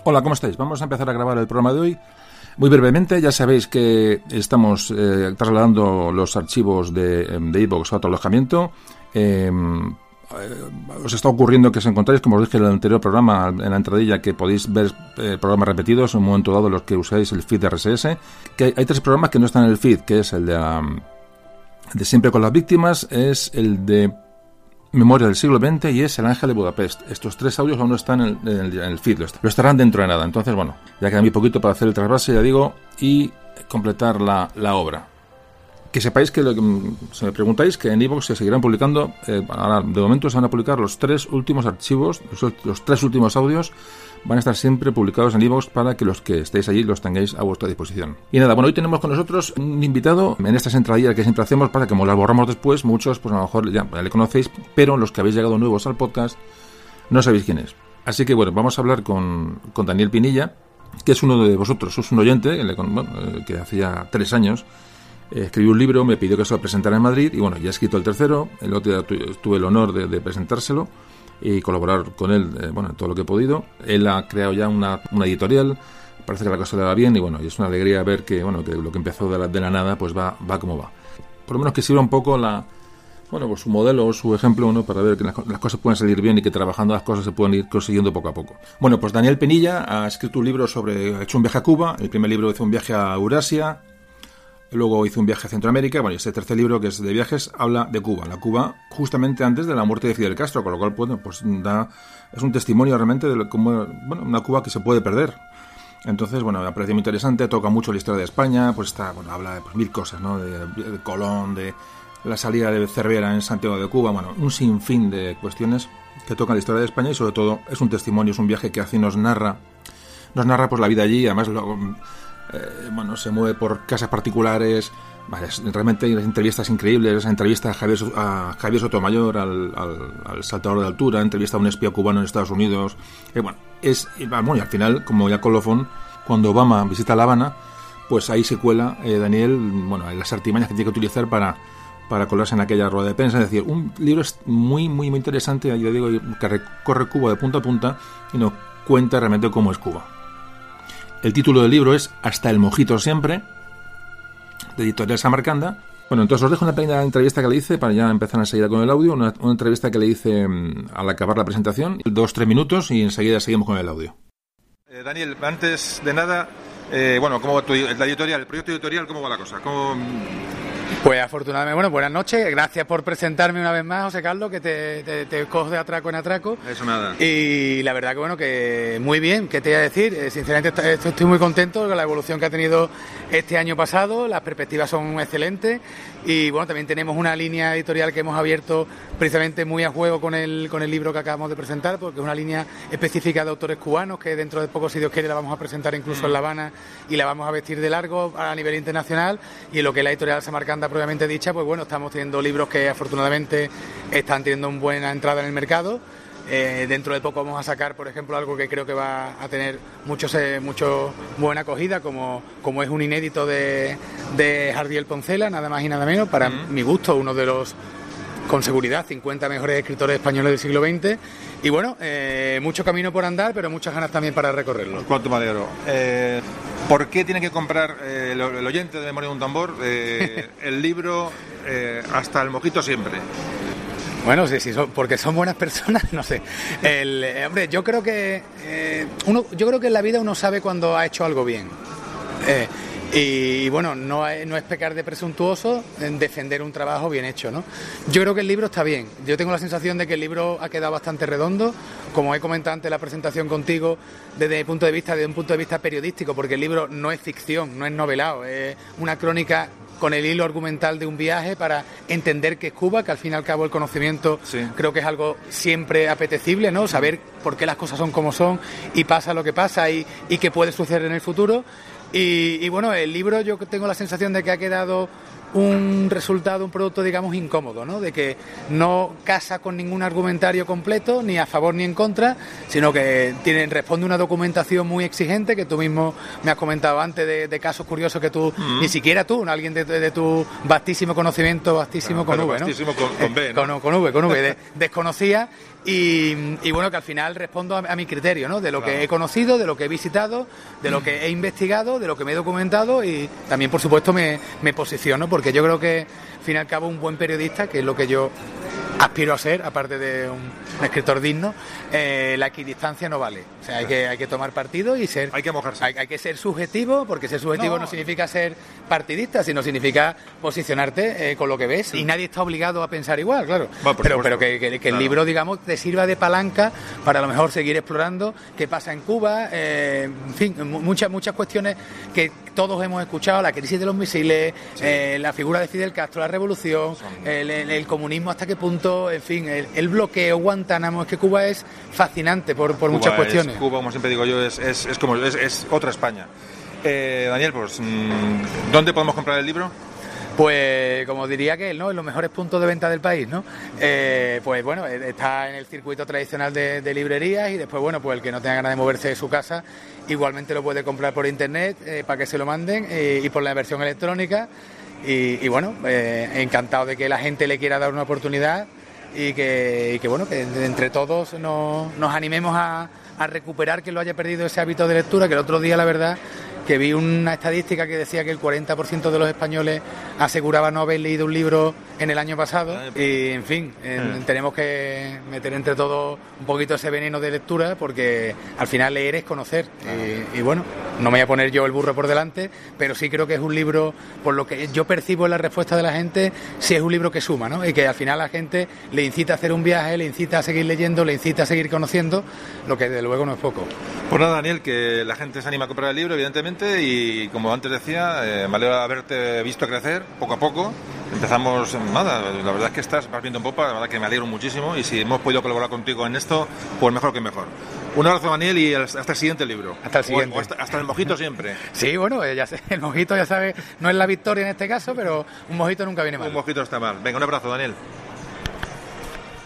Hola, ¿cómo estáis? Vamos a empezar a grabar el programa de hoy. Muy brevemente, ya sabéis que estamos trasladando los archivos de iVoox a otro alojamiento. Os está ocurriendo que os encontráis, como os dije en el anterior programa, en la entradilla, que podéis ver programas repetidos en un momento dado los que usáis el feed de RSS. Que hay 3 programas que no están en el feed, que es el de Siempre con las Víctimas, es el de Memoria del siglo XX y es El Ángel de Budapest. Estos 3 audios aún no están en el feed, lo estarán dentro de nada. Entonces, bueno, ya queda muy poquito para hacer el trasvase, ya digo, y completar la obra. Que sepáis que, si me preguntáis, que en iVoox se seguirán publicando, ahora de momento se van a publicar los 3 últimos archivos, los 3 últimos audios van a estar siempre publicados en iVoox para que los que estéis allí los tengáis a vuestra disposición. Y nada, bueno, hoy tenemos con nosotros un invitado en estas entradillas que siempre hacemos, para que como las borramos después, muchos pues a lo mejor ya le conocéis, pero los que habéis llegado nuevos al podcast no sabéis quién es. Así que bueno, vamos a hablar con Daniel Pinilla, que es uno de vosotros, es un oyente que hacía 3 años escribió un libro, me pidió que se lo presentara en Madrid y bueno, ya he escrito el tercero. El otro día tuve el honor de presentárselo y colaborar con él, en todo lo que he podido. Él ha creado ya una editorial, parece que la cosa le va bien y bueno, y es una alegría ver que lo que empezó de la nada pues va como va. Por lo menos que sirva un poco pues su modelo o su ejemplo, ¿no? Para ver que las cosas pueden salir bien y que trabajando las cosas se pueden ir consiguiendo poco a poco. Bueno, pues Daniel Pinilla ha escrito un libro ha hecho un viaje a Cuba. El primer libro hizo un viaje a Eurasia. Luego hizo un viaje a Centroamérica. Bueno, y este tercer libro, que es de viajes, habla de Cuba. La Cuba justamente antes de la muerte de Fidel Castro, con lo cual pues es un testimonio realmente de cómo, una Cuba que se puede perder. Entonces, me parece muy interesante. Toca mucho la historia de España. Pues habla de 1000 cosas, ¿no? De Colón, de la salida de Cervera en Santiago de Cuba. Bueno, un sinfín de cuestiones que tocan la historia de España y sobre todo es un testimonio, es un viaje que hace y nos narra pues la vida allí. Además se mueve por casas particulares. Realmente hay entrevistas increíbles. Entrevista a Javier Sotomayor, al saltador de altura. Entrevista a un espía cubano en Estados Unidos. Y al final, como ya colofón, cuando Obama visita La Habana, pues ahí se cuela Daniel, las artimañas que tiene que utilizar para colarse en aquella rueda de prensa. Es decir, un libro muy, muy, muy interesante, yo digo, que recorre Cuba de punta a punta y nos cuenta realmente cómo es Cuba. El título del libro es Hasta el mojito siempre, de Editorial Samarcanda. Bueno, entonces os dejo una pequeña entrevista que le hice para ya empezar enseguida con el audio. Una entrevista que le hice al acabar la presentación, 2-3 minutos, y enseguida seguimos con el audio. Daniel, antes de nada, ¿cómo va la editorial, el proyecto editorial? ¿Cómo va la cosa? Pues afortunadamente, buenas noches, gracias por presentarme una vez más, José Carlos, que te cojo de atraco en atraco. Eso nada. Y la verdad que muy bien, ¿qué te iba a decir? Sinceramente estoy muy contento con la evolución que ha tenido este año pasado, las perspectivas son excelentes y también tenemos una línea editorial que hemos abierto precisamente muy a juego con el libro que acabamos de presentar, porque es una línea específica de autores cubanos que dentro de poco, si Dios quiere, la vamos a presentar incluso en La Habana y la vamos a vestir de largo a nivel internacional. Y en lo que es la editorial Samarcanda propiamente dicha, estamos teniendo libros que afortunadamente están teniendo una buena entrada en el mercado. Dentro de poco vamos a sacar, por ejemplo, algo que creo que va a tener mucho buena acogida, como es un inédito de Jardiel Poncela, nada más y nada menos, para mi gusto, uno de los, con seguridad, 50 mejores escritores españoles del siglo XX. Y mucho camino por andar, pero muchas ganas también para recorrerlo. Cuánto me alegro. ¿Por qué tiene que comprar el oyente de Memoria de un Tambor el libro Hasta el mojito siempre? Sí, porque son buenas personas, no sé. Yo creo que en la vida uno sabe cuando ha hecho algo bien. No es pecar de presuntuoso en defender un trabajo bien hecho, ¿no? Yo creo que el libro está bien. Yo tengo la sensación de que el libro ha quedado bastante redondo, como he comentado antes en la presentación contigo, desde un punto de vista periodístico, porque el libro no es ficción, no es novelado, es una crónica con el hilo argumental de un viaje para entender qué es Cuba, que al fin y al cabo el conocimiento creo que es algo siempre apetecible, ¿no? Saber por qué las cosas son como son y pasa lo que pasa y qué puede suceder en el futuro. Y el libro, yo tengo la sensación de que ha quedado un producto, digamos, incómodo, ¿no? De que no casa con ningún argumentario completo, ni a favor ni en contra, sino que responde una documentación muy exigente, que tú mismo me has comentado antes de casos curiosos que tú, ni siquiera tú, alguien de tu vastísimo conocimiento, vastísimo con V, ¿no? Vastísimo con V, ¿no? Con V, desconocía. y bueno, que al final respondo a mi criterio, ¿no? De lo que he conocido, de lo que he visitado, de lo que he investigado, de lo que me he documentado y también, por supuesto, me posiciono, porque yo creo que, al fin y al cabo, un buen periodista, que es lo que yo aspiro a ser, aparte de un escritor digno, la equidistancia no vale. O sea, hay que tomar partido y ser... Hay que mojarse. Hay que ser subjetivo, porque ser subjetivo no significa ser partidista, sino significa posicionarte con lo que ves. Y nadie está obligado a pensar igual, claro. Bueno, pero que el libro, digamos, te sirva de palanca para a lo mejor seguir explorando qué pasa en Cuba, en fin, muchas cuestiones que todos hemos escuchado, la crisis de los misiles, la figura de Fidel Castro, la revolución, el comunismo hasta qué punto, en fin, el bloqueo, Guantánamo. Es que Cuba es fascinante por muchas cuestiones. Cuba, como siempre digo yo, es otra España. Daniel, pues, ¿dónde podemos comprar el libro? Pues como diría que él, ¿no? En los mejores puntos de venta del país, ¿no? Pues bueno, está en el circuito tradicional de librerías y después, bueno, pues el que no tenga ganas de moverse de su casa, igualmente lo puede comprar por internet para que se lo manden y por la versión electrónica y bueno, encantado de que la gente le quiera dar una oportunidad y que bueno, que entre todos nos animemos a recuperar que lo haya perdido ese hábito de lectura, que el otro día, la verdad, que vi una estadística que decía que el 40% de los españoles aseguraba no haber leído un libro en el año pasado y, en fin, tenemos que meter entre todos un poquito ese veneno de lectura porque al final leer es conocer y bueno, no me voy a poner yo el burro por delante, pero sí creo que es un libro, por lo que yo percibo en la respuesta de la gente, sí es un libro que suma, ¿no? Y que al final la gente le incita a hacer un viaje, le incita a seguir leyendo, le incita a seguir conociendo, lo que desde luego no es poco. Pues nada, Daniel, que la gente se anima a comprar el libro, evidentemente, y como antes decía, me alegra haberte visto crecer poco a poco. Empezamos, nada, la verdad es que estás viendo en popa, la verdad que me alegro muchísimo y si hemos podido colaborar contigo en esto, pues mejor que mejor. Un abrazo, Daniel, y hasta el siguiente libro. Hasta el siguiente. Hasta el mojito siempre. Sí, bueno, ya sé, el mojito, ya sabes, no es la victoria en este caso, pero un mojito nunca viene mal. Un mojito está mal. Venga, un abrazo, Daniel.